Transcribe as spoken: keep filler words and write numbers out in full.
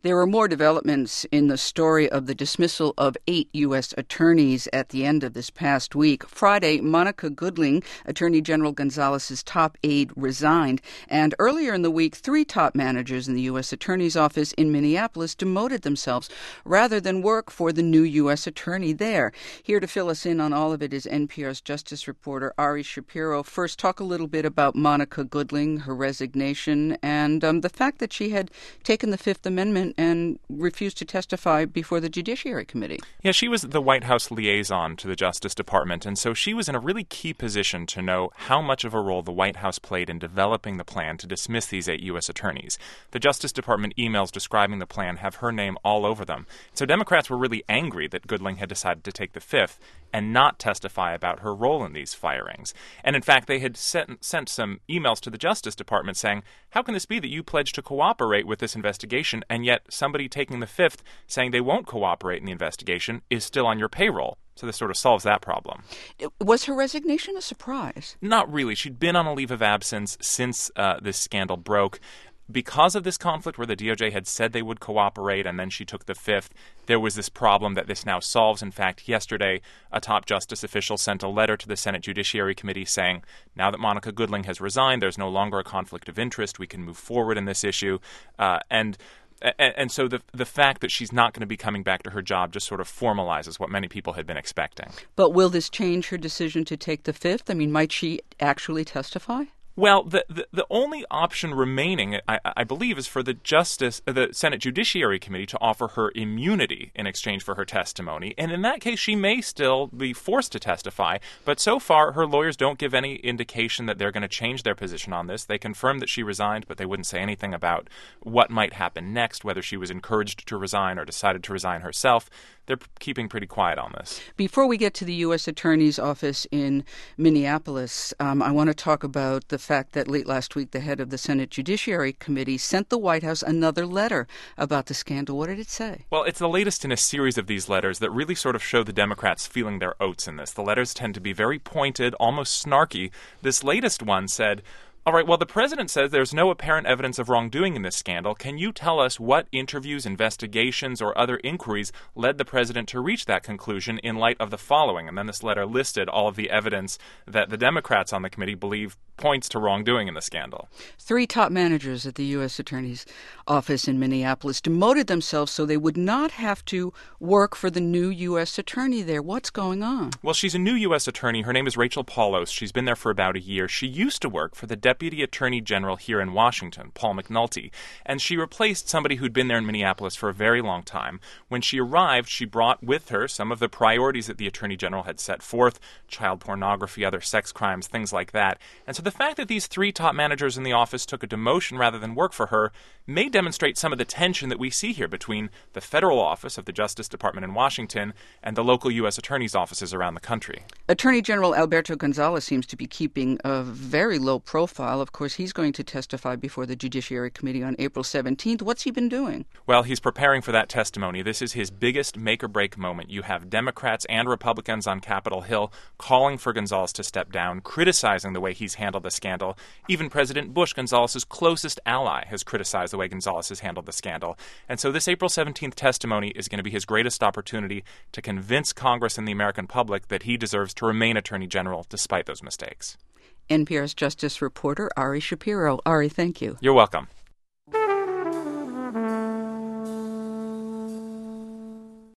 There were more developments in the story of the dismissal of eight U S attorneys at the end of this past week. Friday, Monica Goodling, Attorney General Gonzalez's top aide, resigned. And earlier in the week, three top managers in the U S Attorney's Office in Minneapolis demoted themselves rather than work for the new U S attorney there. Here to fill us in on all of it is N P R's justice reporter Ari Shapiro. First, talk a little bit about Monica Goodling, her resignation, and um, the fact that she had taken the Fifth Amendment and refused to testify before the Judiciary Committee. Yeah, she was the White House liaison to the Justice Department, and so she was in a really key position to know how much of a role the White House played in developing the plan to dismiss these eight U S attorneys. The Justice Department emails describing the plan have her name all over them. So Democrats were really angry that Goodling had decided to take the Fifth and not testify about her role in these firings. And in fact, they had sent, sent some emails to the Justice Department saying, how can this be that you pledged to cooperate with this investigation, and yet somebody taking the Fifth saying they won't cooperate in the investigation is still on your payroll? So this sort of solves that problem. Was her resignation a surprise? Not really. She'd been on a leave of absence since uh, this scandal broke. Because of this conflict where the D O J had said they would cooperate and then she took the Fifth, there was this problem that this now solves. In fact, yesterday, a top justice official sent a letter to the Senate Judiciary Committee saying, now that Monica Goodling has resigned, there's no longer a conflict of interest. We can move forward in this issue. Uh, and And, and so the the fact that she's not going to be coming back to her job just sort of formalizes what many people had been expecting. But will this change her decision to take the Fifth? I mean, might she actually testify? Well, the, the the only option remaining, I, I believe, is for the Justice, the Senate Judiciary Committee to offer her immunity in exchange for her testimony. And in that case, she may still be forced to testify. But so far, her lawyers don't give any indication that they're going to change their position on this. They confirm that she resigned, but they wouldn't say anything about what might happen next, whether she was encouraged to resign or decided to resign herself. They're keeping pretty quiet on this. Before we get to the U S Attorney's Office in Minneapolis, um, I want to talk about the fact that late last week, the head of the Senate Judiciary Committee sent the White House another letter about the scandal. What did it say? Well, it's the latest in a series of these letters that really sort of show the Democrats feeling their oats in this. The letters tend to be very pointed, almost snarky. This latest one said, all right, well, the president says there's no apparent evidence of wrongdoing in this scandal. Can you tell us what interviews, investigations, or other inquiries led the president to reach that conclusion in light of the following? And then this letter listed all of the evidence that the Democrats on the committee believe points to wrongdoing in the scandal. Three top managers at the U S Attorney's Office in Minneapolis demoted themselves so they would not have to work for the new U S attorney there. What's going on? Well, she's a new U S attorney. Her name is Rachel Paulos. She's been there for about a year. She used to work for the Deputy Attorney General here in Washington, Paul McNulty, and she replaced somebody who'd been there in Minneapolis for a very long time. When she arrived, she brought with her some of the priorities that the Attorney General had set forth, child pornography, other sex crimes, things like that. And so the fact that these three top managers in the office took a demotion rather than work for her may demonstrate some of the tension that we see here between the federal office of the Justice Department in Washington and the local U S attorneys' offices around the country. Attorney General Alberto Gonzalez seems to be keeping a very low profile. Of course, he's going to testify before the Judiciary Committee on April seventeenth. What's he been doing? Well, he's preparing for that testimony. This is his biggest make-or-break moment. You have Democrats and Republicans on Capitol Hill calling for Gonzalez to step down, criticizing the way he's handled the scandal. Even President Bush, Gonzalez's closest ally, has criticized the way Gonzalez has handled the scandal. And so this April seventeenth testimony is going to be his greatest opportunity to convince Congress and the American public that he deserves to remain Attorney General despite those mistakes. N P R's justice reporter Ari Shapiro. Ari, thank you. You're welcome.